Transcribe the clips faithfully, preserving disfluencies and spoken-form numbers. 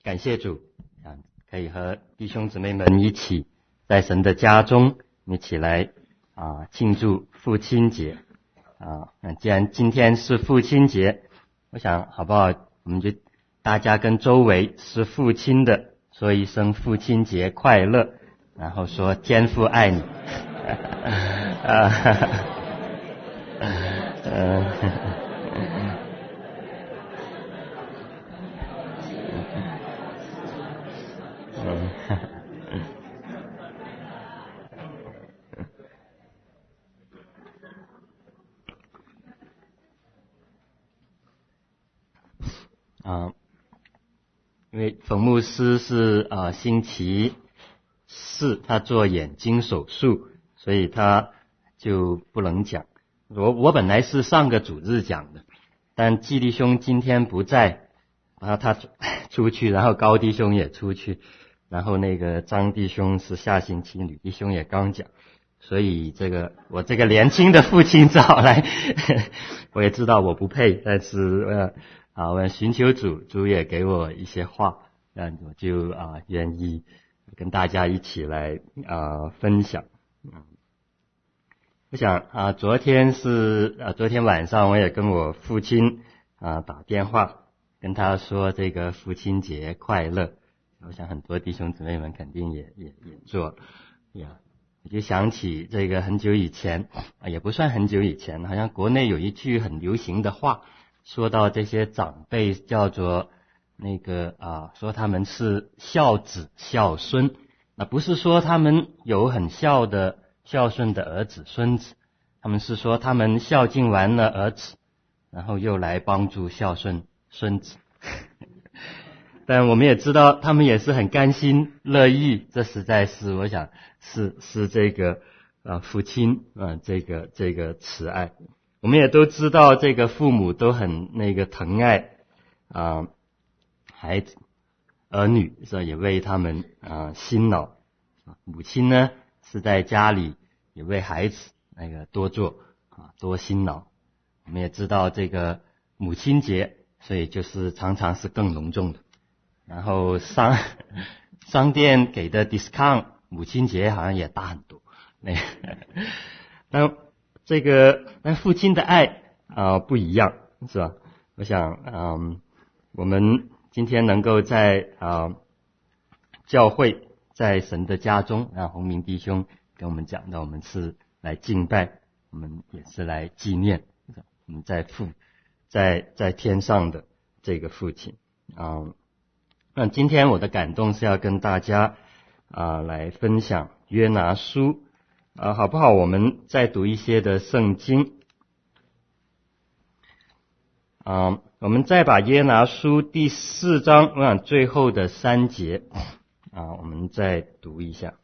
感谢主啊，可以和弟兄姊妹们一起在神的家中一起来啊庆祝父亲节啊。那既然今天是父亲节，我想好不好，我们就大家跟周围是父亲的说一声父亲节快乐，然后说天父爱你。啊，嗯。啊，因为冯牧师是啊星期四他做眼睛手术，所以他就不能讲。我我本来是上个主日讲的，但季弟兄今天不在，然后他出去，然后高弟兄也出去，然后那个张弟兄是下星期，吕弟兄也刚讲，所以这个我这个年轻的父亲找来，我也知道我不配，但是呃啊，我寻求主，主也给我一些话，那我就啊愿意跟大家一起来啊分享。嗯，我想啊，昨天是啊，昨天晚上我也跟我父亲啊打电话，跟他说这个父亲节快乐。我想很多弟兄姊妹们肯定也也也做呀。我就想起这个很久以前啊，也不算很久以前，好像国内有一句很流行的话，说到这些长辈叫做那个啊，说他们是孝子孝孙，那不是说他们有很孝的孝顺的儿子孙子，他们是说他们孝敬完了儿子，然后又来帮助孝顺孙子。但我们也知道他们也是很甘心乐意，这实在是我想是是这个啊父亲啊这个这个慈爱。我们也都知道这个父母都很那个疼爱啊孩子儿女，所以也为他们啊辛劳。母亲呢是在家里也为孩子那个多做啊多辛劳。我们也知道这个母亲节，所以就是常常是更隆重的。然后商商店给的 discount 母亲节好像也大很多。那那这个那父亲的爱啊、呃、不一样，是吧？我想嗯我们今天能够在啊、呃、教会在神的家中，让洪明弟兄跟我们讲的，我们是来敬拜，我们也是来纪念我们在父在在天上的这个父亲啊。呃那今天我的感动是要跟大家啊、呃、来分享约拿书啊、呃，好不好？我们再读一些的圣经啊、呃，我们再把约拿书第四章我想最后的三节啊、呃，我们再读一下。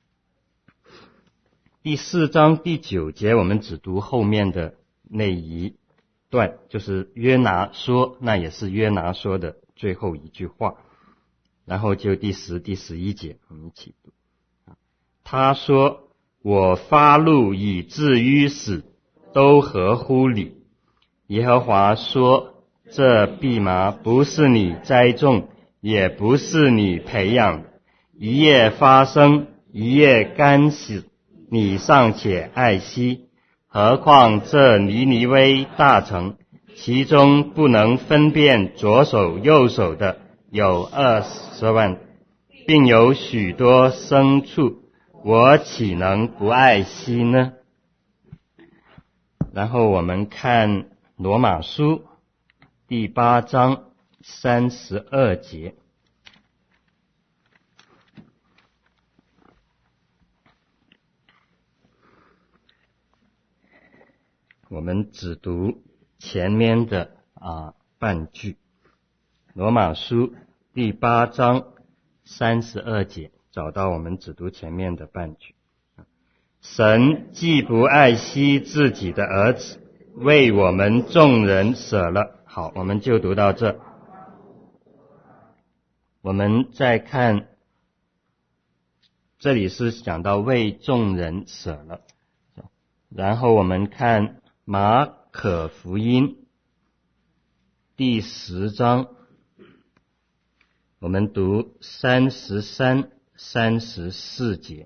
第四章第九节，我们只读后面的那一段，就是约拿说，那也是约拿说的最后一句话。然后就第十、第十一节，我们一起读。他说：“我发怒以至于死，都合乎理。”耶和华说：“这蓖麻不是你栽种，也不是你培养，一夜发生，一夜干死，你尚且爱惜，何况这尼尼微大城，其中不能分辨左手右手的有二十万，并有许多牲畜，我岂能不爱惜呢？”然后我们看罗马书第八章三十二节。我们只读前面的啊半句。罗马书第八章三十二节，找到我们只读前面的半句。神既不爱惜自己的儿子，为我们众人舍了。好，我们就读到这。我们再看，这里是讲到为众人舍了。然后我们看马可福音第十章我们读三十三、三十四节。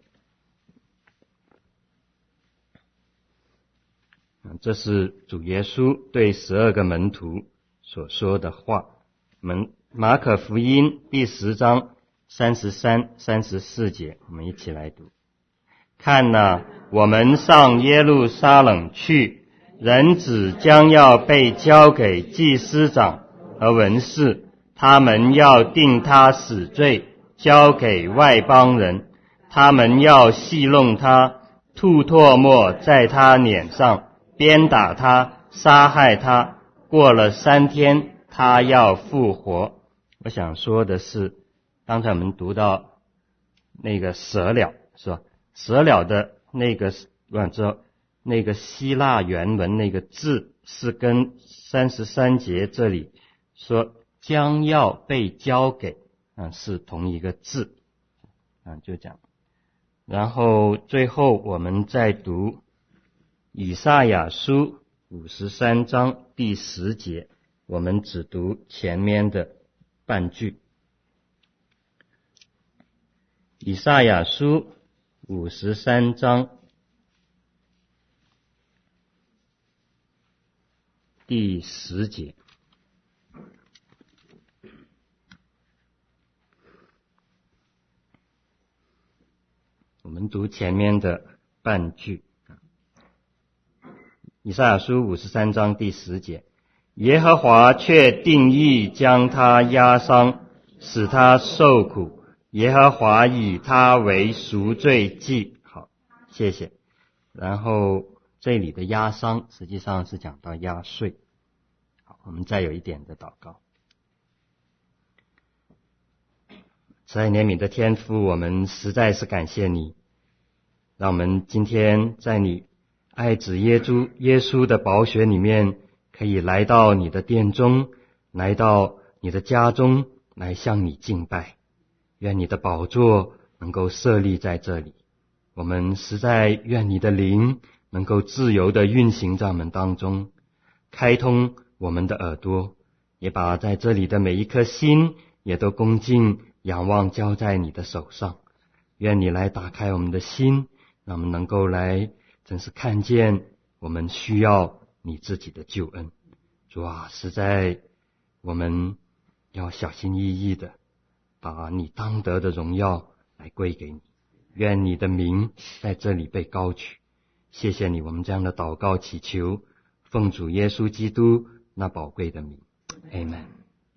这是主耶稣对十二个门徒所说的话。我们马可福音第十章三十三、三十四节，我们一起来读。看哪，我们上耶路撒冷去，人子将要被交给祭司长和文士，他们要定他死罪，交给外邦人，他们要戏弄他，吐唾沫在他脸上，鞭打他，杀害他，过了三天他要复活。我想说的是，刚才我们读到那个舍了，是吧？舍了的那个我想知道那个希腊原文那个字是跟三十三节这里说将要被交给啊是同一个字啊，就这样。然后最后我们再读以赛亚书五十三章第十节，我们只读前面的半句。以赛亚书五十三章第十节，我们读前面的半句。以赛亚书五十三章第十节，耶和华却定义将他压伤，使他受苦，耶和华以他为赎罪祭。好，谢谢。然后这里的压伤实际上是讲到压碎。好，我们再有一点的祷告。慈爱怜悯的天父，我们实在是感谢你，让我们今天在你爱子耶稣耶稣的宝血里面，可以来到你的殿中，来到你的家中，来向你敬拜。愿你的宝座能够设立在这里，我们实在愿你的灵能够自由地运行在我们当中，开通我们的耳朵，也把在这里的每一颗心也都恭敬仰望交在你的手上。愿你来打开我们的心，让我们能够来真是看见我们需要你自己的救恩。主啊，实在我们要小心翼翼的把你当得的荣耀来归给你。愿你的名在这里被高举。谢谢你，我们这样的祷告祈求，奉主耶稣基督那宝贵的名。 Amen。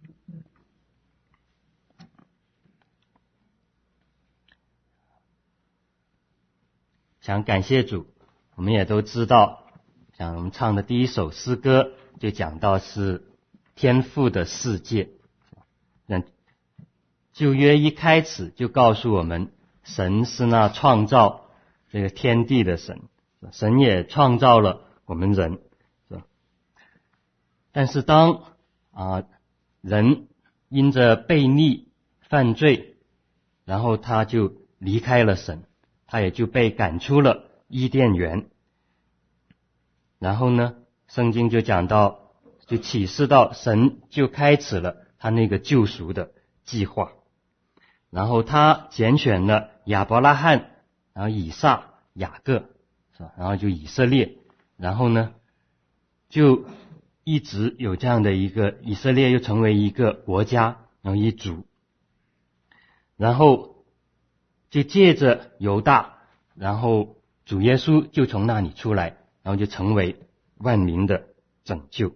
想感谢主，我们也都知道，像我们唱的第一首诗歌就讲到是天父的世界。那旧约一开始就告诉我们，神是那创造这个天地的神，神也创造了我们人，是吧？但是当啊人因着悖逆犯罪，然后他就离开了神，他也就被赶出了伊甸园。然后呢，圣经就讲到，就启示到神就开始了他那个救赎的计划。然后他拣选了亚伯拉罕，然后以撒、雅各，是吧？然后就以色列，然后呢就一直有这样的一个以色列又成为一个国家，然后一族。然后就借着犹大，然后主耶稣就从那里出来，然后就成为万民的拯救。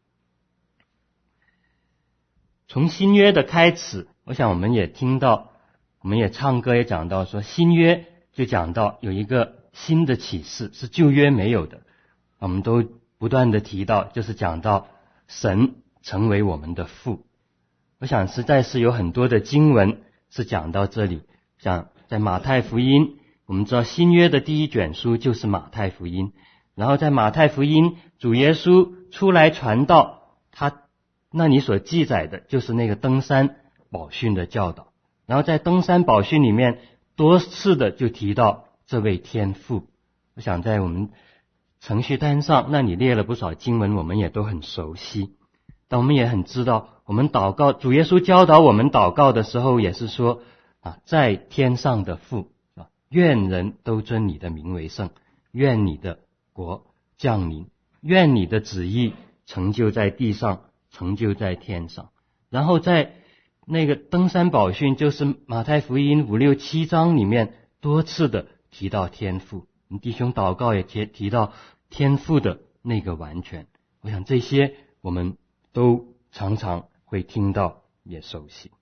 从新约的开始，我想我们也听到，我们也唱歌也讲到说，新约就讲到有一个新的启示是旧约没有的，我们都不断的提到，就是讲到神成为我们的父。我想实在是有很多的经文是讲到这里，像在马太福音，我们知道新约的第一卷书就是马太福音，然后在马太福音主耶稣出来传道，他那里所记载的就是那个登山宝训的教导，然后在登山宝训里面多次的就提到这位天父。我想在我们程序单上那里列了不少经文，我们也都很熟悉。 但我们也很知道，我们祷告，主耶稣教导我们祷告的时候，也是说啊，在天上的父啊，愿人都尊你的名为圣，愿你的国降临，愿你的旨意成就在地上，成就在天上。然后在那个登山宝训，就是马太福音五六七章里面多次的提到天父，我们弟兄祷告也提提到天父的那个完全。我想这些我们都常常会听到，也熟悉。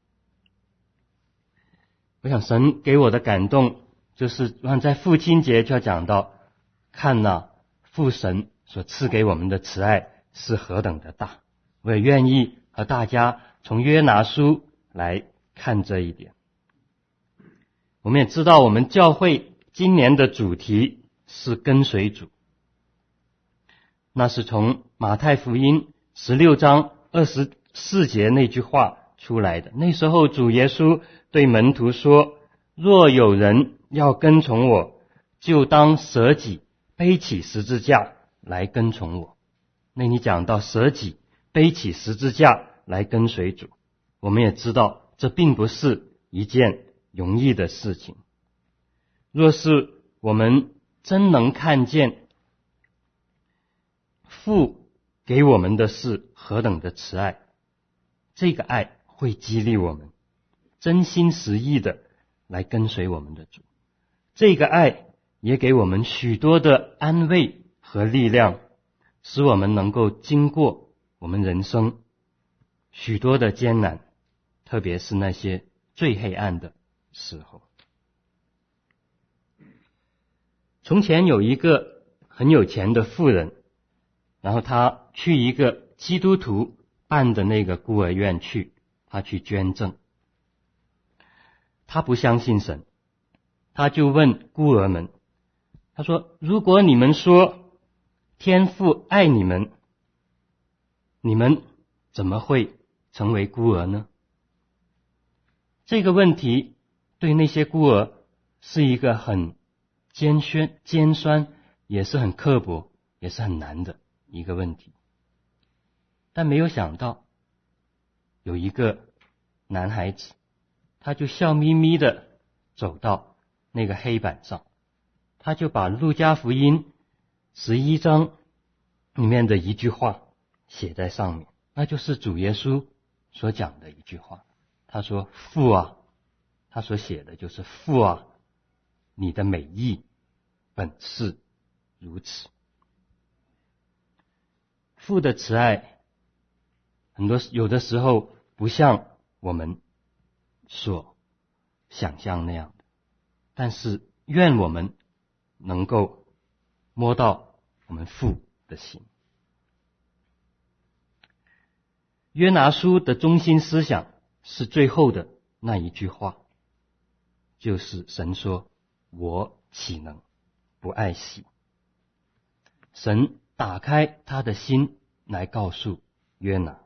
我想神给我的感动，就是在父亲节就要讲到，看哪，父神所赐给我们的慈爱是何等的大。我也愿意和大家从约拿书来看这一点。我们也知道，我们教会今年的主题是跟随主，那是从马太福音十六章二十四节那句话出来的。那时候主耶稣对门徒说，若有人要跟从我，就当舍己，背起十字架来跟从我。那你讲到舍己，背起十字架来跟随主，我们也知道这并不是一件容易的事情。若是我们真能看见父给我们的是何等的慈爱，这个爱会激励我们真心实意的来跟随我们的主。这个爱也给我们许多的安慰和力量，使我们能够经过我们人生许多的艰难，特别是那些最黑暗的时候。从前有一个很有钱的富人，然后他去一个基督徒办的那个孤儿院去，他去捐赠。他不相信神，他就问孤儿们，他说，如果你们说天父爱你们，你们怎么会成为孤儿呢？这个问题对那些孤儿是一个很艰酸尖酸，也是很刻薄，也是很难的一个问题。但没有想到有一个男孩子，他就笑眯眯的走到那个黑板上，他就把路加福音十一章里面的一句话写在上面，那就是主耶稣所讲的一句话。他说，父啊，他所写的就是父啊，你的美意本是如此。父的慈爱很多有的时候不像我们所想象那样的，但是愿我们能够摸到我们父的心。约拿书的中心思想是最后的那一句话，就是神说，我岂能不爱惜。神打开他的心来告诉约拿。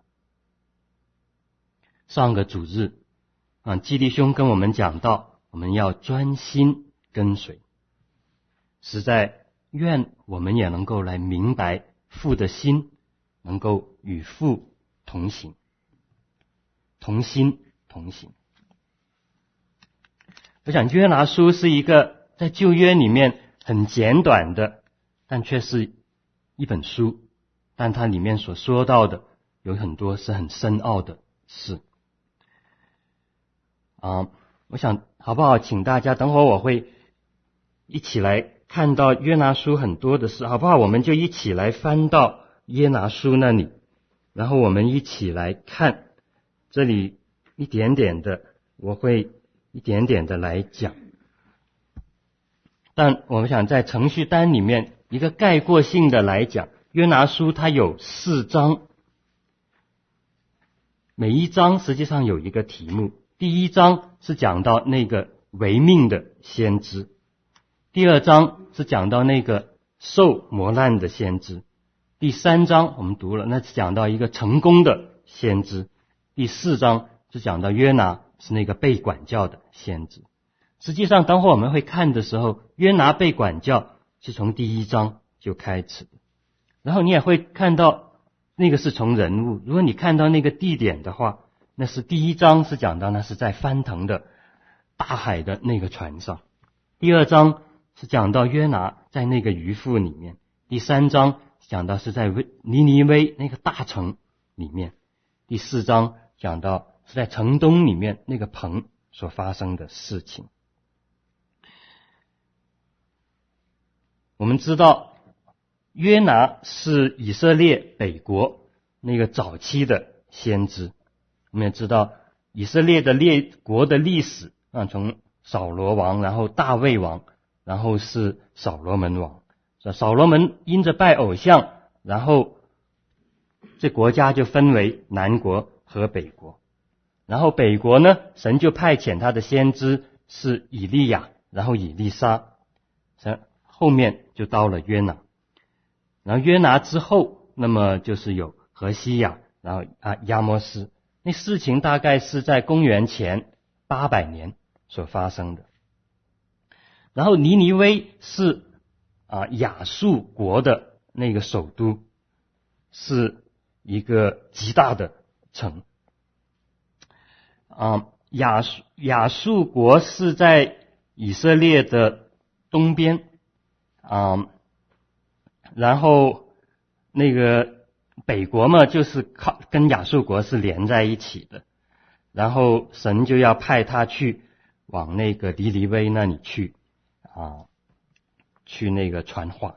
上个主日啊，基弟兄跟我们讲到，我们要专心跟随。实在愿我们也能够来明白父的心，能够与父同行，同心同行。我想约拿书是一个在旧约里面很简短的，但却是一本书，但它里面所说到的有很多是很深奥的事。啊，我想好不好，请大家等会儿我会一起来看到约拿书很多的事，好不好？我们就一起来翻到约拿书那里，然后我们一起来看这里一点点的，我会一点点的来讲。但我们想在程序单里面一个概括性的来讲，约拿书它有四章，每一章实际上有一个题目。第一章是讲到那个违命的先知，第二章是讲到那个受磨难的先知，第三章我们读了，那是讲到一个成功的先知，第四章是讲到约拿是那个被管教的先知。实际上等会我们会看的时候，约拿被管教是从第一章就开始的，然后你也会看到那个是从人物，如果你看到那个地点的话，那是第一章是讲到那是在翻腾的大海的那个船上，第二章是讲到约拿在那个鱼腹里面，第三章讲到是在尼尼微那个大城里面，第四章讲到是在城东里面那个棚所发生的事情。我们知道约拿是以色列北国那个早期的先知，我们也知道以色列的列国的历史啊，从扫罗王，然后大卫王，然后是扫罗门王。扫罗门因着拜偶像，然后这国家就分为南国和北国。然后北国呢，神就派遣他的先知是以利亚，然后以利沙，后面就到了约拿。然后约拿之后，那么就是有何西亚，然后啊亚摩斯。那事情大概是在公元前八百年所发生的。然后尼尼微是啊亚述国的那个首都，是一个极大的城。啊亚述亚述国是在以色列的东边啊，然后那个北国嘛，就是靠跟亚述国是连在一起的，然后神就要派他去往那个尼尼微那里去啊，去那个传话。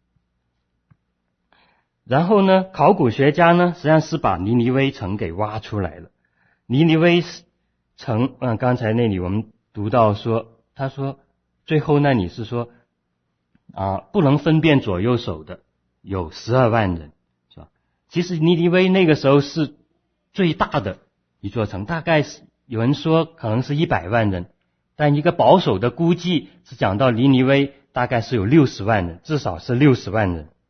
然后呢，考古学家呢实际上是把尼尼微城给挖出来了。尼尼微城，嗯，刚才那里我们读到说，他说最后那里是说啊，不能分辨左右手的有十二万人，是吧？其实尼尼微那个时候是最大的一座城，大概是有人说可能是一百万人，但一个保守的估计是讲到尼尼微大概是有六十万人，至少是六十万人。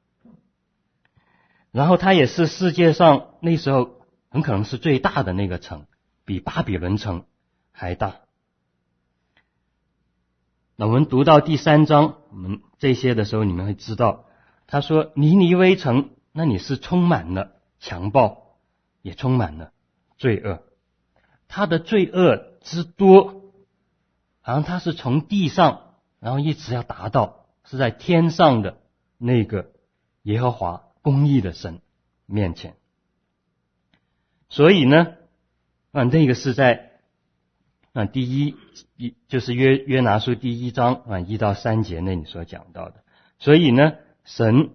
然后它也是世界上那时候很可能是最大的那个城，比巴比伦城还大。那我们读到第三章，我们这些的时候，你们会知道，他说尼尼微城那里是充满了强暴，也充满了罪恶。他的罪恶之多，好像他是从地上，然后一直要达到是在天上的那个耶和华公义的神面前。所以呢，啊，那个是在啊第一一就是约约拿书第一章啊一到三节那里所讲到的。所以呢，神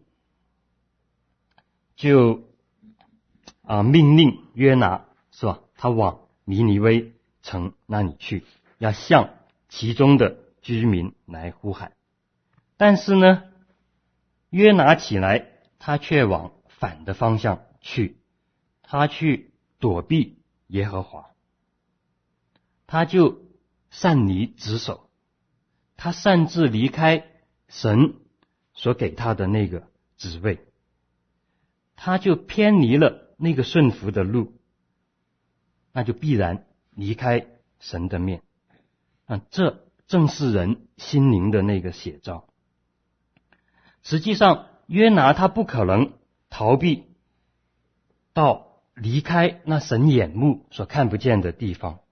就啊命令约拿，是吧？他往尼尼微城那里去，要向其中的居民来呼喊。但是呢，约拿起来，他却往反的方向去，他去躲避耶和华，他就擅离职守，他擅自离开神所给他的那个职位，他就偏离了那个顺服的路，那就必然离开神的面。啊，这正是人心灵的那个写照。实际上约拿他不可能逃避到离开那神眼目所看不见的地方，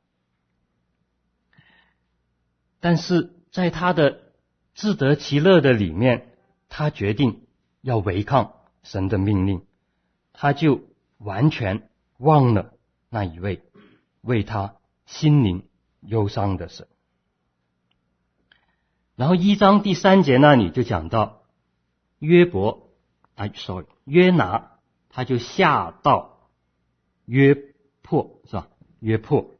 但是在他的自得其乐的里面，他决定要违抗神的命令，他就完全忘了那一位为他心灵忧伤的神。然后一章第三节那里就讲到约伯啊 sorry 约拿，他就下到约破，是吧？约破，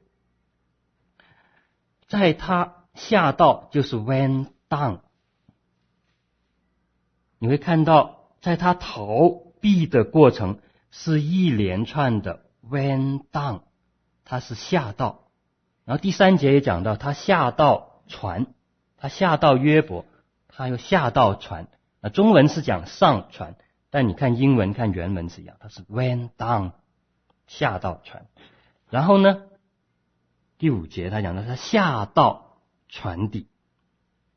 在他下到就是 went down， 你会看到在他逃避的过程是一连串的 went down， 他是下到。然后第三节也讲到他下到船，他下到约伯，他又下到船。啊，中文是讲上船，但你看英文看原文是一样，它是 went down， 下到船。然后呢，第五节他讲到他下到船底，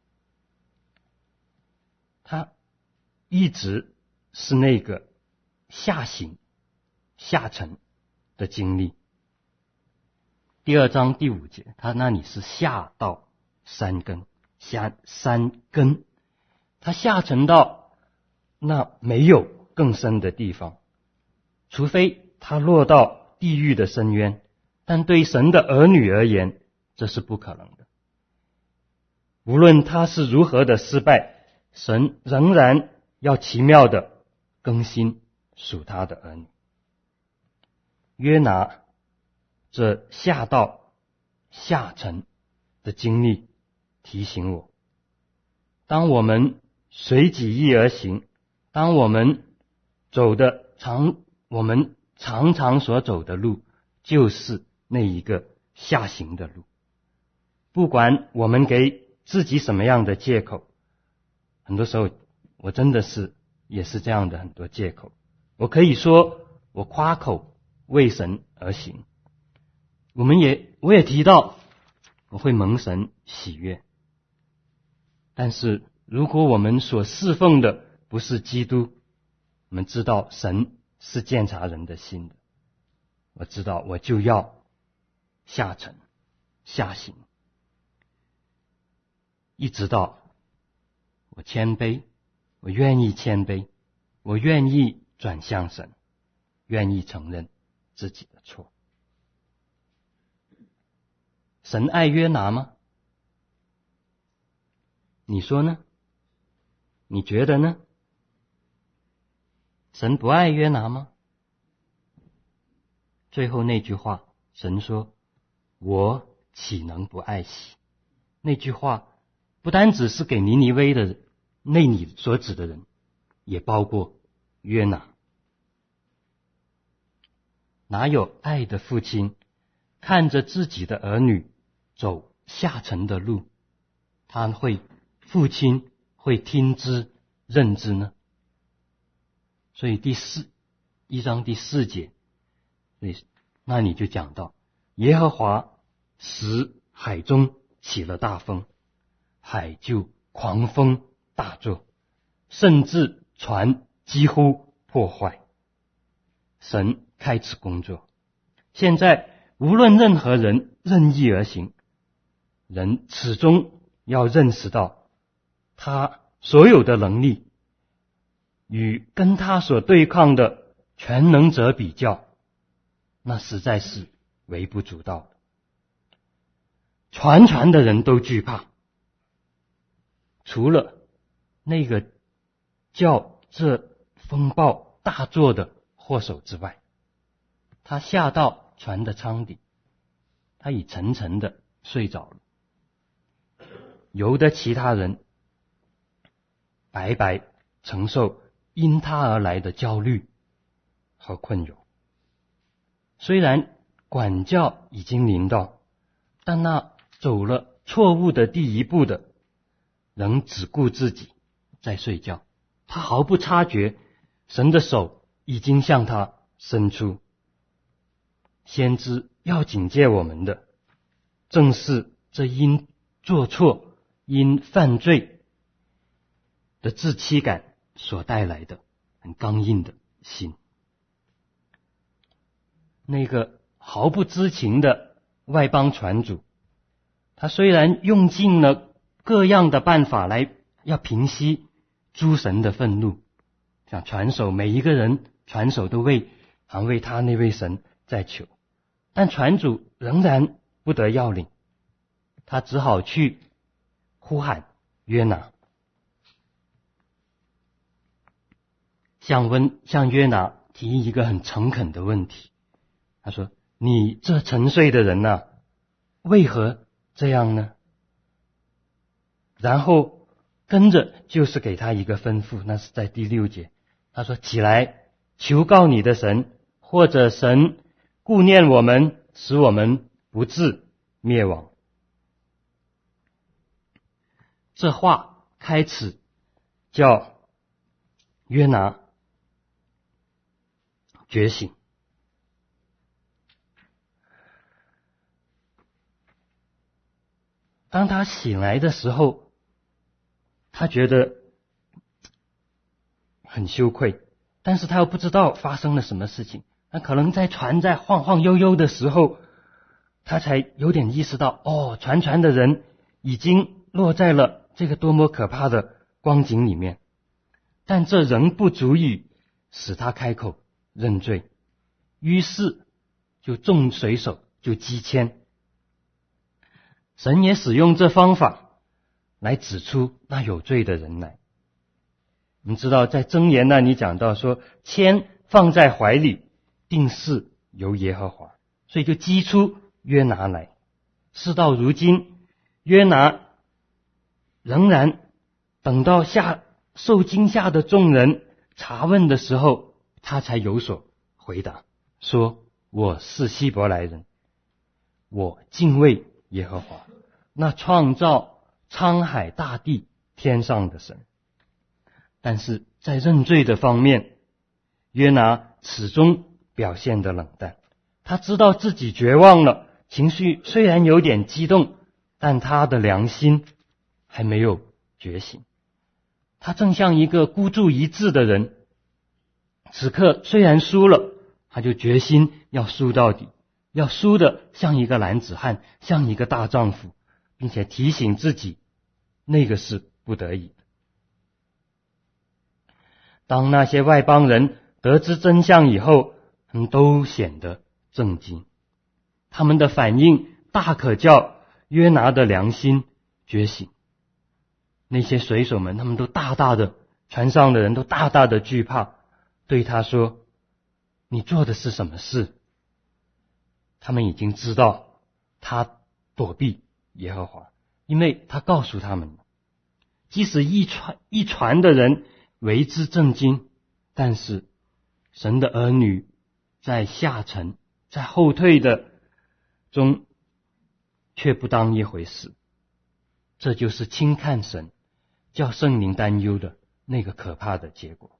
他一直是那个下行下沉的经历。第二章第五节，他那里是下到山根，下山根，他下沉到那没有更深的地方，除非他落到地狱的深渊，但对神的儿女而言，这是不可能的。无论他是如何的失败，神仍然要奇妙的更新属他的儿女。约拿这下到下沉的经历提醒我，当我们随己意而行，当我们走的常我们常常所走的路就是那一个下行的路，不管我们给自己什么样的借口，很多时候我真的是也是这样的很多借口。我可以说我夸口为神而行，我们也我也提到我会蒙神喜悦，但是如果我们所侍奉的不是基督，我们知道神是鉴察人的心的，我知道我就要下沉下行，一直到我谦卑，我愿意谦卑，我愿意转向神，愿意承认自己的错。神爱约拿吗？你说呢？你觉得呢？神不爱约拿吗？最后那句话，神说：我岂能不爱惜？那句话不单只是给尼尼微的那里所指的人，也包括约拿。哪有爱的父亲看着自己的儿女走下沉的路，他会父亲会听之任之呢？所以第四一章第四节，那里就讲到耶和华使海中起了大风，海就狂风大作，甚至船几乎破坏。神开始工作，现在无论任何人任意而行，人始终要认识到他所有的能力与跟他所对抗的全能者比较，那实在是微不足道的。船船的人都惧怕，除了那个叫这风暴大作的祸首之外，他下到船的舱底，他已沉沉的睡着了。游的其他人白白承受因他而来的焦虑和困扰。虽然管教已经临到，但那走了错误的第一步的仍只顾自己在睡觉，他毫不察觉神的手已经向他伸出。先知要警戒我们的，正是这因做错因犯罪的自欺感所带来的很刚硬的心。那个毫不知情的外邦船主，他虽然用尽了各样的办法来要平息诸神的愤怒，像船手每一个人船手都为还为他那位神在求，但船主仍然不得要领，他只好去呼喊约拿，向温向约拿提一个很诚恳的问题。他说：你这沉睡的人啊，为何这样呢？然后跟着就是给他一个吩咐，那是在第六节，他说：起来，求告你的神，或者神顾念我们，使我们不致灭亡。这话开始叫约拿觉醒。当他醒来的时候，他觉得很羞愧， 但是他又不知道发生了什么事情。那可能在船在晃晃悠悠的时候，他才有点意识到，哦，船船的人已经落在了这个多么可怕的光景里面。但这仍不足以使他开口认罪，于是就众水手就击签。神也使用这方法来指出那有罪的人来。我们知道在箴言那里讲到说，签放在怀里，定是由耶和华，所以就击出约拿来。事到如今，约拿仍然等到下受惊吓的众人查问的时候，他才有所回答，说我是希伯来人，我敬畏耶和华，那创造沧海大地天上的神。但是在认罪的方面，约拿始终表现得冷淡。他知道自己绝望了，情绪虽然有点激动，但他的良心还没有觉醒。他正像一个孤注一掷的人，此刻虽然输了，他就决心要输到底，要输得像一个男子汉，像一个大丈夫，并且提醒自己那个是不得已的。当那些外邦人得知真相以后，他们都显得震惊，他们的反应大可叫约拿的良心觉醒。那些水手们，他们都大大的，船上的人都大大的惧怕，对他说，你做的是什么事？他们已经知道他躲避耶和华，因为他告诉他们，即使一船一船的人为之震惊，但是神的儿女在下沉，在后退的中却不当一回事。这就是轻看神，叫圣灵担忧的那个可怕的结果。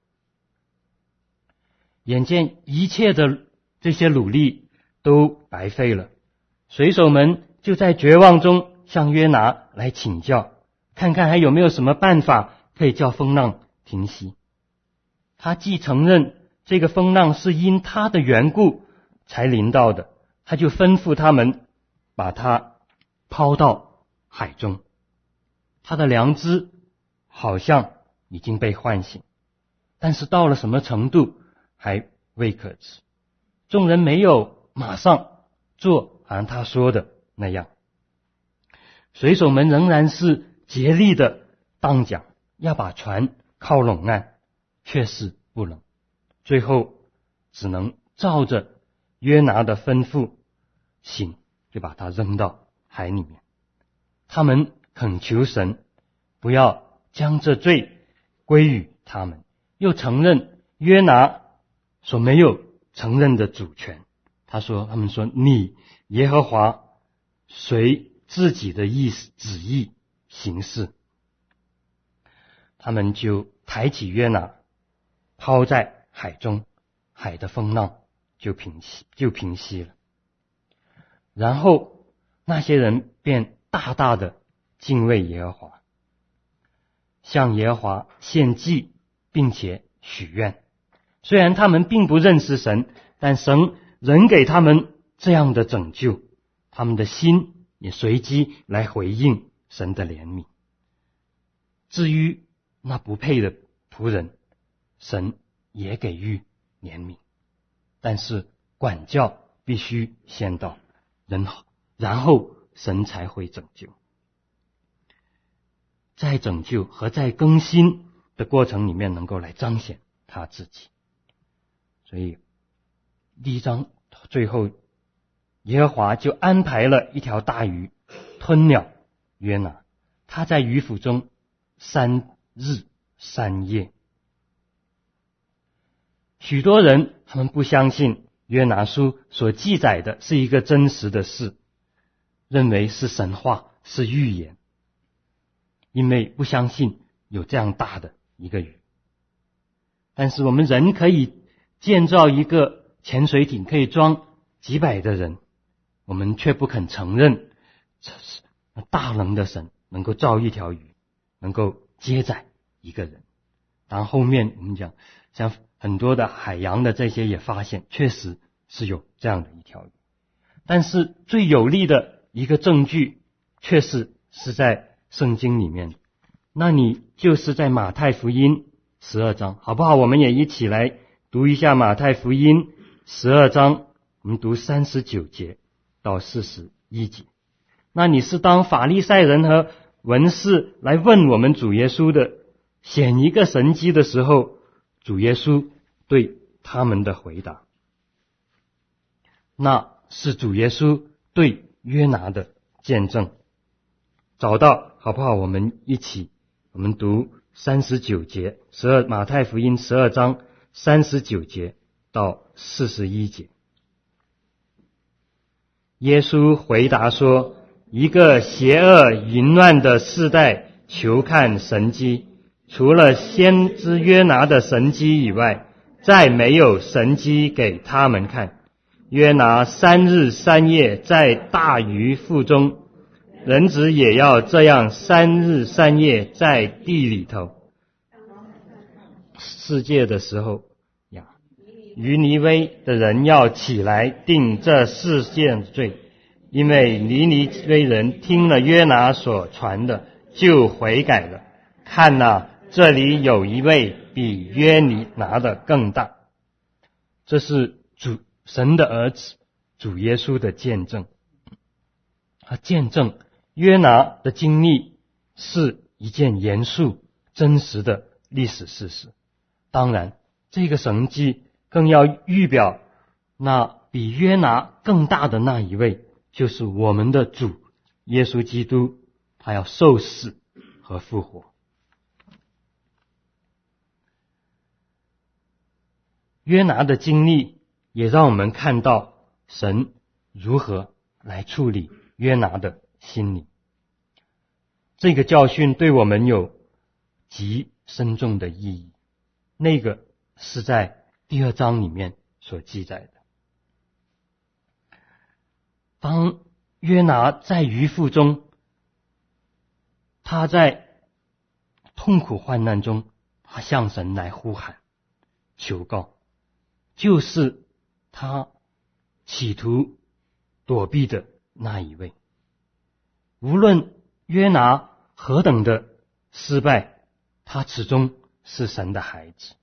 眼见一切的这些努力都白费了，水手们就在绝望中向约拿来请教，看看还有没有什么办法可以叫风浪停息。他既承认这个风浪是因他的缘故才临到的，他就吩咐他们把他抛到海中。他的良知好像已经被唤醒，但是到了什么程度还未可知。众人没有马上做好像他说的那样，水手们仍然是竭力的荡桨，要把船靠拢岸，却是不能。最后只能照着约拿的吩咐行，就把他扔到海里面。他们恳求神不要将这罪归于他们，又承认约拿所没有承认的主权。他说，他们说，你耶和华随自己的意思旨意行事。他们就抬起约拿抛在海中，海的风浪就平息就平息了。然后那些人便大大的敬畏耶和华，向耶和华献祭，并且许愿。虽然他们并不认识神，但神仍给他们这样的拯救，他们的心也随即来回应神的怜悯。至于那不配的仆人，神也给予怜悯，但是管教必须先到，然后神才会拯救。在拯救和在更新的过程里面，能够来彰显他自己。所以第一章最后，耶和华就安排了一条大鱼吞了约拿，他在鱼腹中三日三夜。许多人他们不相信约拿书所记载的是一个真实的事，认为是神话，是预言，因为不相信有这样大的一个鱼。但是我们人可以建造一个潜水艇，可以装几百的人，我们却不肯承认这是大能的神能够造一条鱼，能够接载一个人。 然后后面我们讲，像很多的海洋的这些也发现，确实是有这样的一条鱼。但是最有力的一个证据，却是是在圣经里面，那你就是在马太福音十二章，好不好？我们也一起来读一下马太福音十二章，我们读三十九节到四十一节。那你是当法利赛人和文士来问我们主耶稣的显一个神迹的时候，主耶稣对他们的回答，那是主耶稣对约拿的见证。找到好不好？我们一起我们读三十九节，十二马太福音十二章三十九节到四十一节。耶稣回答说，一个邪恶淫乱的世代求看神迹，除了先知约拿的神迹以外，再没有神迹给他们看。约拿三日三夜在大鱼腹中，人子也要这样三日三夜在地里头。世界的时候呀，于尼微的人要起来定这世界的罪，因为尼尼微人听了约拿所传的就悔改了。看哪，这里有一位比约拿的更大。这是主神的儿子主耶稣的见证。他见证约拿的经历是一件严肃真实的历史事实。当然，这个神迹更要预表那比约拿更大的那一位，就是我们的主耶稣基督，他要受死和复活。约拿的经历也让我们看到神如何来处理约拿的心理。这个教训对我们有极深重的意义，那个是在第二章里面所记载的。当约拿在鱼腹中，他在痛苦患难中，他向神来呼喊求告，就是他企图躲避的那一位。无论约拿何等的失败，他始终是神的孩子。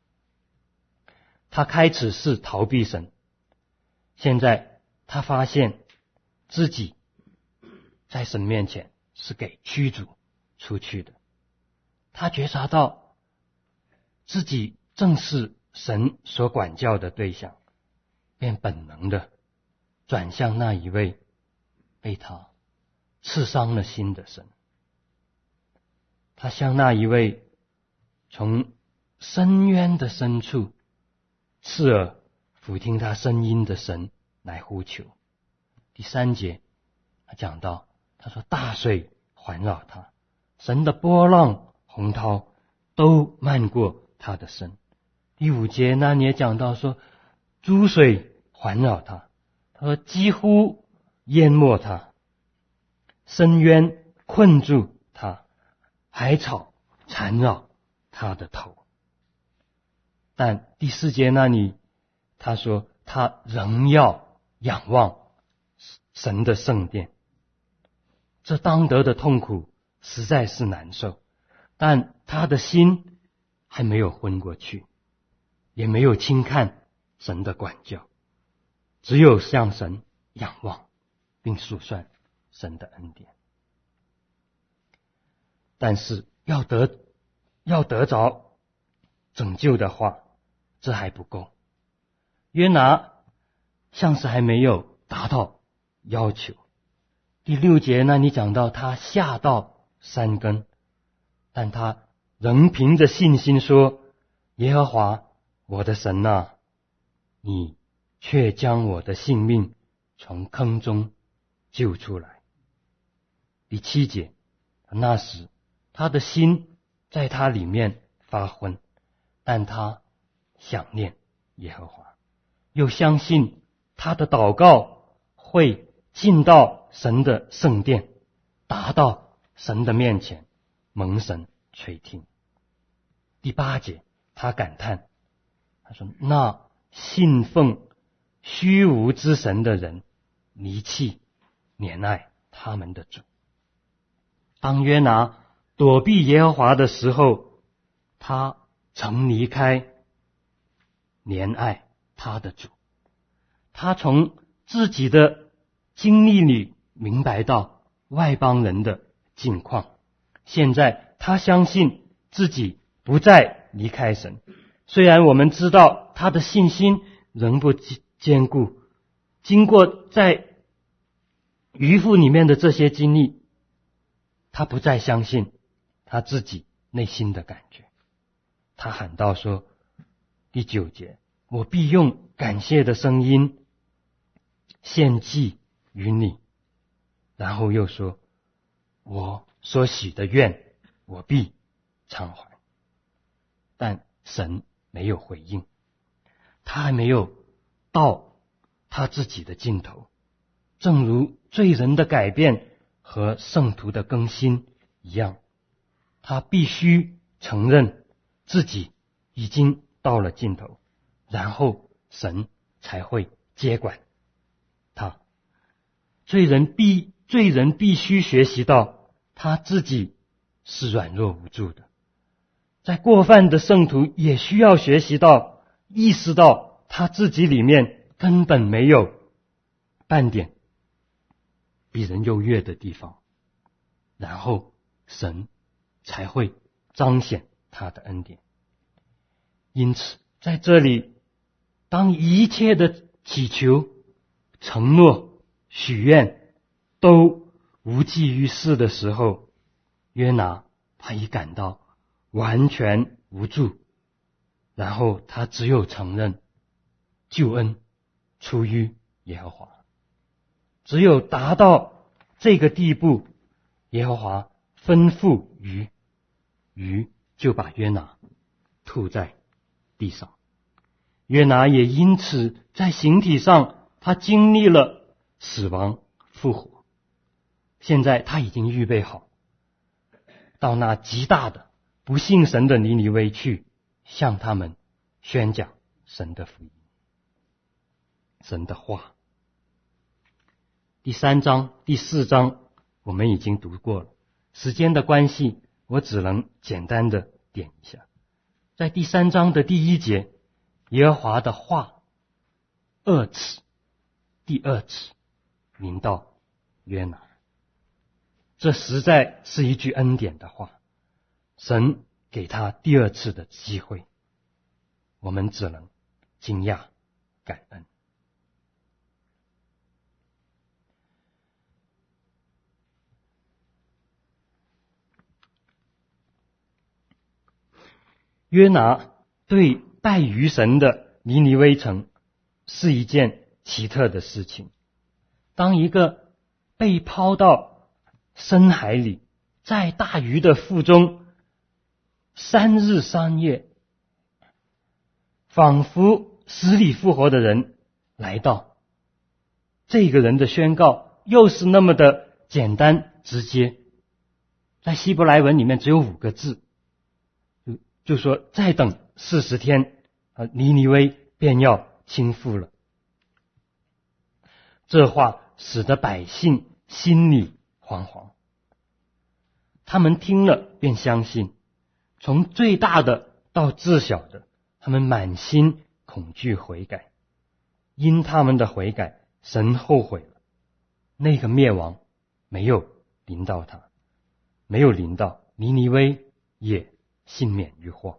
他开始是逃避神，现在他发现自己在神面前是给驱逐出去的。他觉察到自己正是神所管教的对象，便本能的转向那一位被他刺伤了心的神。他向那一位从深渊的深处刺耳俯听他声音的神来呼求。第三节他讲到，他说大水环绕他，神的波浪洪涛都漫过他的身。第五节那你也讲到说，珠水环绕他，他说几乎淹没他，深渊困住他，海草缠绕他的头。但第四节那里他说他仍要仰望神的圣殿。这当得的痛苦实在是难受，但他的心还没有昏过去，也没有轻看神的管教，只有向神仰望，并数算神的恩典。但是要得要得着拯救的话，这还不够。约拿像是还没有达到要求。第六节那里讲到他下到山根，但他仍凭着信心说，耶和华我的神啊，你却将我的性命从坑中救出来。第七节，那时他的心在他里面发昏，但他想念耶和华，又相信他的祷告会进到神的圣殿，达到神的面前，蒙神垂听。 第八节，他感叹，他说：“那信奉虚无之神的人，离弃怜爱他们的主。”当约拿躲避耶和华的时候，他曾离开怜爱他的主。他从自己的经历里明白到外邦人的境况，现在他相信自己不再离开神。虽然我们知道他的信心仍不坚固，经过在渔夫里面的这些经历，他不再相信他自己内心的感觉。他喊道说，第九节，我必用感谢的声音献祭于你。然后又说，我所许的愿我必偿还。但神没有回应，他还没有到他自己的尽头。正如罪人的改变和圣徒的更新一样，他必须承认自己已经到了尽头，然后神才会接管他。罪人必罪人必须学习到他自己是软弱无助的，在过犯的圣徒也需要学习到意识到他自己里面根本没有半点比人优越的地方，然后神才会彰显他的恩典。因此在这里，当一切的祈求、承诺、许愿都无济于事的时候，约拿他已感到完全无助，然后他只有承认救恩出于耶和华。只有达到这个地步，耶和华吩咐鱼，鱼就把约拿吐在地上。约拿也因此在形体上他经历了死亡复活，现在他已经预备好到那极大的不信神的尼尼微去，向他们宣讲神的福音，神的话。第三章、第四章我们已经读过了，时间的关系，我只能简单的点一下。在第三章的第一节，耶和华的话二次，第二次临到约拿，这实在是一句恩典的话，神给他第二次的机会，我们只能惊讶感恩。约拿对拜鱼神的尼尼微城是一件奇特的事情。当一个被抛到深海里，在大鱼的腹中三日三夜，仿佛死里复活的人来到，这个人的宣告又是那么的简单直接。在希伯来文里面只有五个字，就说再等四十天，啊，尼尼微便要倾覆了。这话使得百姓心里惶惶，他们听了便相信，从最大的到至小的，他们满心恐惧悔改。因他们的悔改，神后悔了，那个灭亡没有临到他，没有临到尼尼微，也幸免于祸。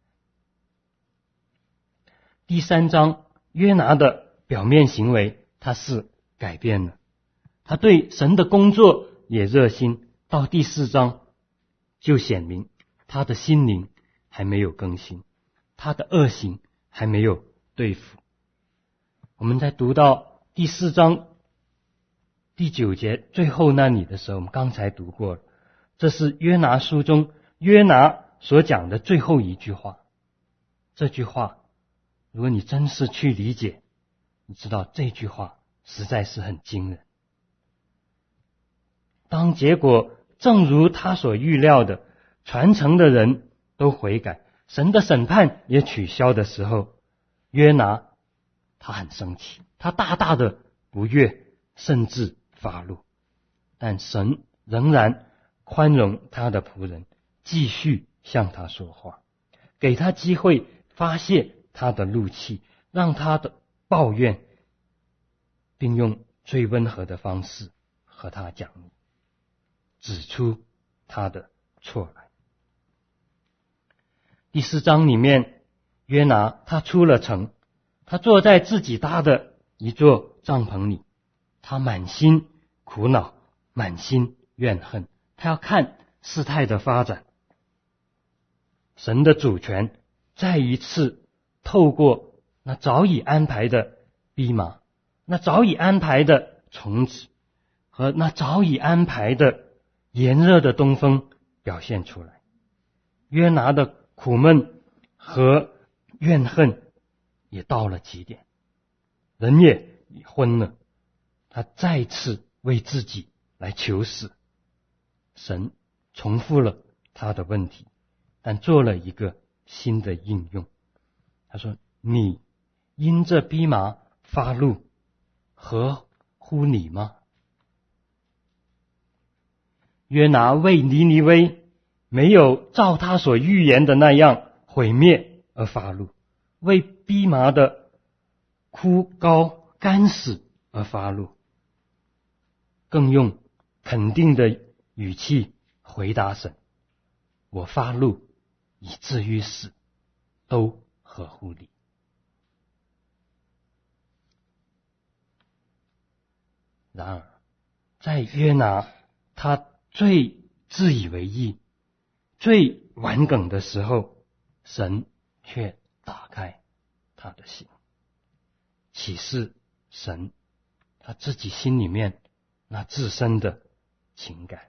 第三章，约拿的表面行为他是改变了，他对神的工作也热心。到第四章就显明他的心灵还没有更新，他的恶行还没有对付。我们在读到第四章第九节最后那里的时候，我们刚才读过了，这是约拿书中约拿所讲的最后一句话。这句话如果你真是去理解，你知道这句话实在是很惊人。当结果正如他所预料的，传承的人都悔改， 神的审判也取消的时候，约拿他很生气，他大大的不悦，甚至发怒。但神仍然宽容他的仆人，继续向他说话，给他机会发泄他的怒气，让他的抱怨，并用最温和的方式和他讲理，指出他的错来。第四章里面，约拿他出了城，他坐在自己搭的一座帐篷里，他满心苦恼，满心怨恨，他要看事态的发展。神的主权再一次透过那早已安排的蓖麻，那早已安排的虫子和那早已安排的炎热的东风表现出来。约拿的苦闷和怨恨也到了极点，人也昏了，他再次为自己来求死。神重复了他的问题，但做了一个新的应用。他说，你因这蓖麻发怒，合乎你吗？约拿为尼尼微没有照他所预言的那样毁灭而发怒，为蓖麻的枯槁干死而发怒，更用肯定的语气回答神，我发怒以至于死，都合乎你。然而在约拿他最自以为意、最顽梗的时候，神却打开他的心，启示神他自己心里面那自身的情感。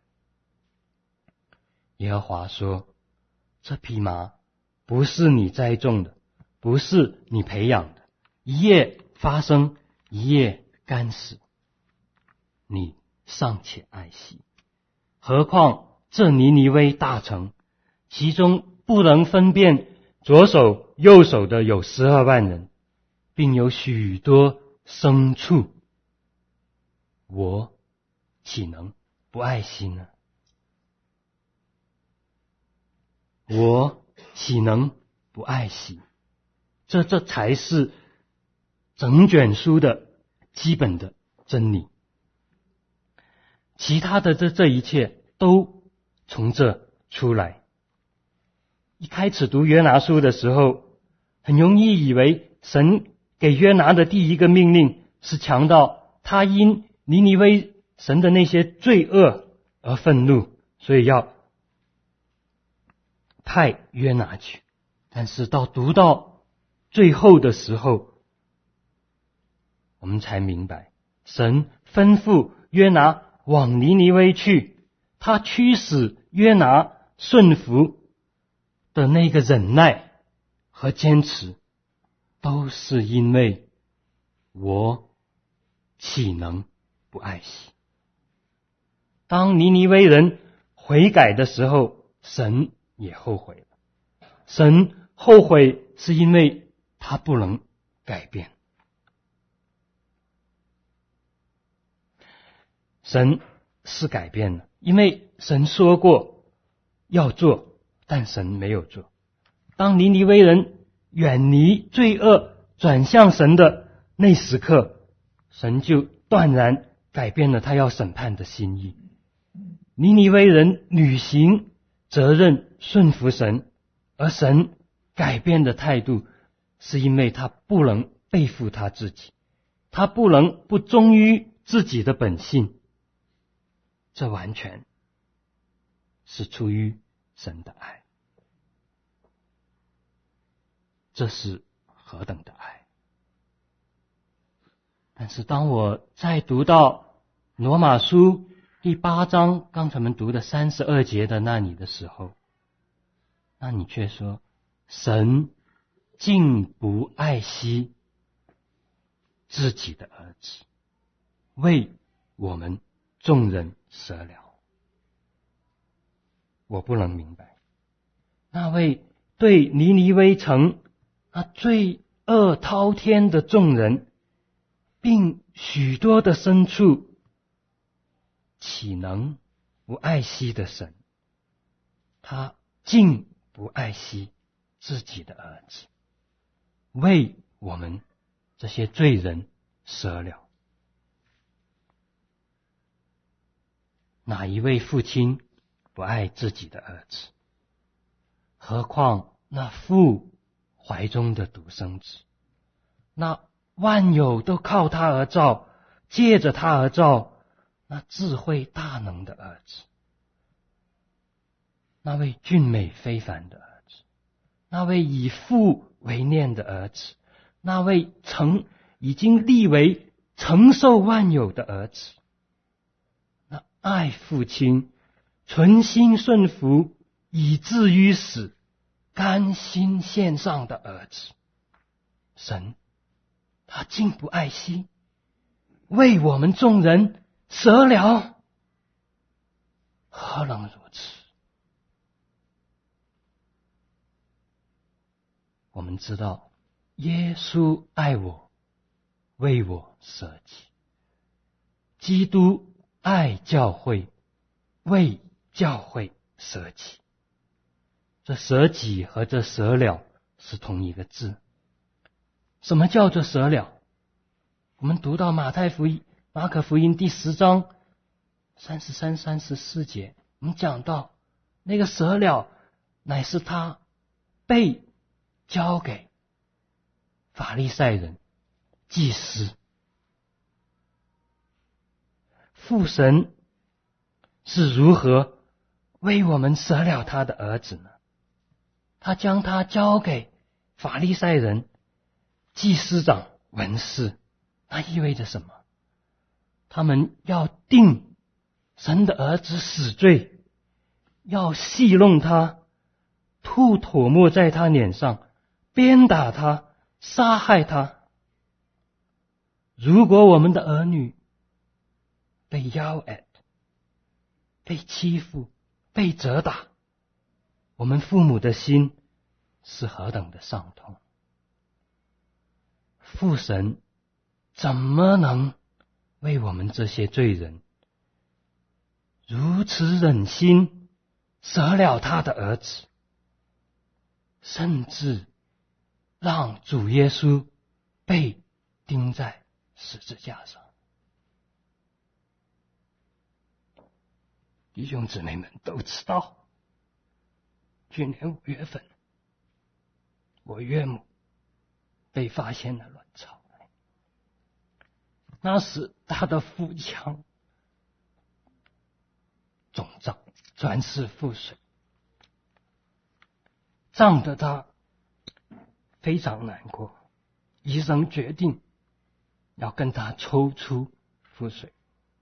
耶和华说，这蓖麻不是你栽种的，不是你培养的，一夜发生，一夜干死，你尚且爱惜，何况这尼尼微大城，其中不能分辨左手右手的有十二万人，并有许多牲畜，我岂能不爱惜呢？我岂能不爱惜？这这才是整卷书的基本的真理。其他的这这一切都从这出来。一开始读约拿书的时候，很容易以为神给约拿的第一个命令是强调他因尼尼微神的那些罪恶而愤怒，所以要派约拿去。但是到读到最后的时候，我们才明白，神吩咐约拿往尼尼微去，他驱使约拿顺服的那个忍耐和坚持，都是因为我岂能不爱惜？当尼尼微人悔改的时候，神也后悔了。神后悔是因为他不能改变。神是改变了，因为神说过要做，但神没有做。当尼尼微人远离罪恶转向神的那时刻，神就断然改变了他要审判的心意。尼尼微人履行责任顺服神，而神改变的态度是因为他不能背负他自己，他不能不忠于自己的本性，这完全是出于神的爱。这是何等的爱！但是当我再读到罗马书第八章刚才我们读的三十二节的那里的时候，那你却说神竟不爱惜自己的儿子，为我们众人舍了。我不能明白，那位对尼尼微城那罪恶滔天的众人，并许多的牲畜，岂能不爱惜的神？他竟不爱惜自己的儿子，为我们这些罪人舍了。哪一位父亲不爱自己的儿子？何况那父怀中的独生子，那万有都靠他而造，借着他而造，那智慧大能的儿子，那位俊美非凡的儿子，那位以父为念的儿子，那位曾已经立为承受万有的儿子，那爱父亲，存心顺服，以至于死，甘心献上的儿子，神他竟不爱惜，为我们众人舍了，何能如此？我们知道耶稣爱我，为我舍己；基督爱教会，为教会舍己。这舍己和这舍了是同一个字。什么叫做舍了？我们读到马太福音、马可福音第十章三十三、三十四节，我们讲到那个舍了乃是他被交给法利赛人、祭司。父神是如何为我们舍了他的儿子呢？他将他交给法利赛人、祭司长、文士，那意味着什么？他们要定神的儿子死罪，要戏弄他，吐唾沫在他脸上，鞭打他，杀害他。如果我们的儿女被要 at， 被欺负，被责打，我们父母的心是何等的伤痛。父神怎么能为我们这些罪人如此忍心舍了他的儿子，甚至让主耶稣被钉在十字架上？弟兄姊妹们都知道，去年五月份，我岳母被发现了卵巢癌，那时他的腹腔肿胀，转是腹水，胀得他非常难过。医生决定要跟他抽出腹水，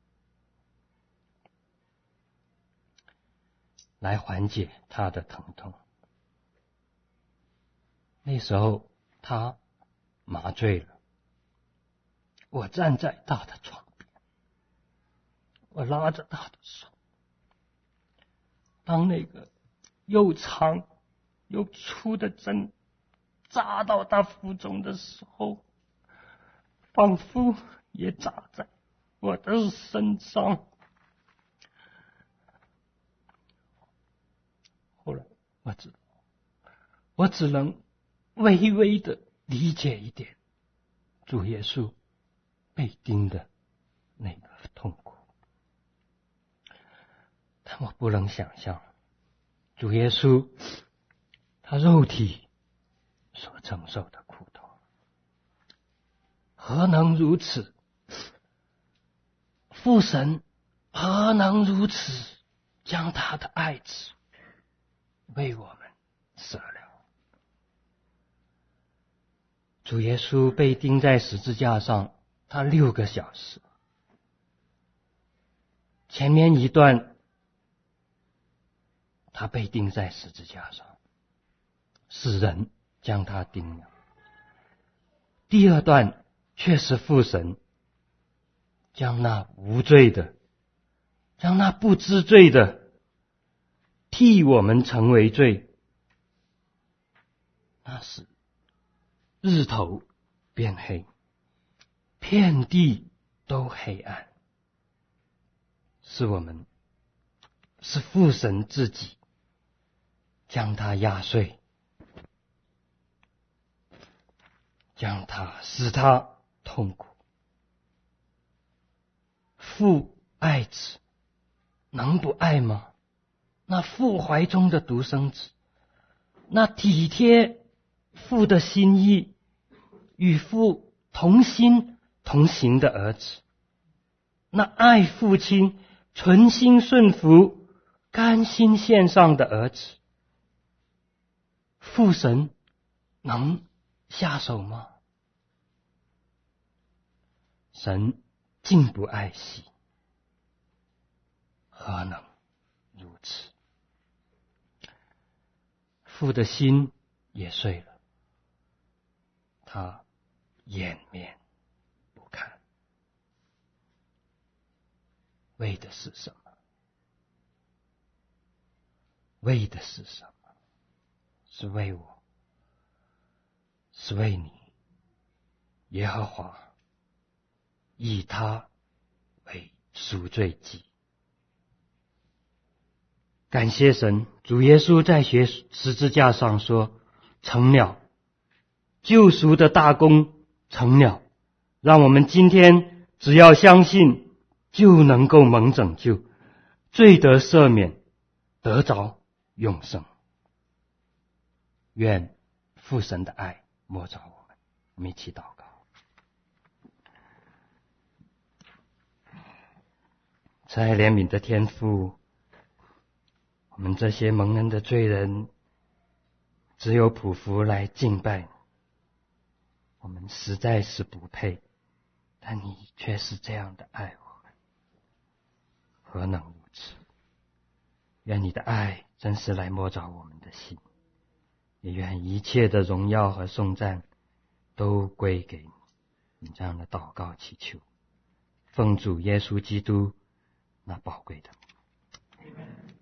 来缓解他的疼痛。那时候他麻醉了，我站在他的床边，我拉着他的手，当那个又长又粗的针扎到他腹中的时候，仿佛也扎在我的身上。后来我知道，我只能微微的理解一点主耶稣被钉的那个痛苦，但我不能想象主耶稣他肉体所承受的苦痛，何能如此？父神何能如此将他的爱子为我们舍了？主耶稣被钉在十字架上，他六个小时。前面一段，他被钉在十字架上，是人将他钉了。第二段却是父神将那无罪的，将那不知罪的，替我们成为罪， 那时日头变黑，遍地都黑暗。是我们，是父神自己将他压碎，将他使他痛苦。父爱子，能不爱吗？那父怀中的独生子，那体贴父的心意，与父同心同行的儿子，那爱父亲存心顺服甘心献上的儿子，父神能下手吗？神竟不爱惜，何能如此？父的心也碎了，他掩面不看，为的是什么？为的是什么？是为我，是为你。耶和华以他为赎罪祭。感谢神，主耶稣在学十字架上说，成了，救赎的大功成了，让我们今天只要相信，就能够蒙拯救，罪得赦免，得着永生。愿父神的爱摸着我们，我们一起祷告。慈爱怜悯的天父，我们这些蒙恩的罪人，只有匍匐来敬拜你，我们实在是不配，但你却是这样的爱我们，何能如此？愿你的爱真是来摸着我们的心，也愿一切的荣耀和颂赞都归给你。你这样的祷告祈求，奉主耶稣基督那宝贵的名。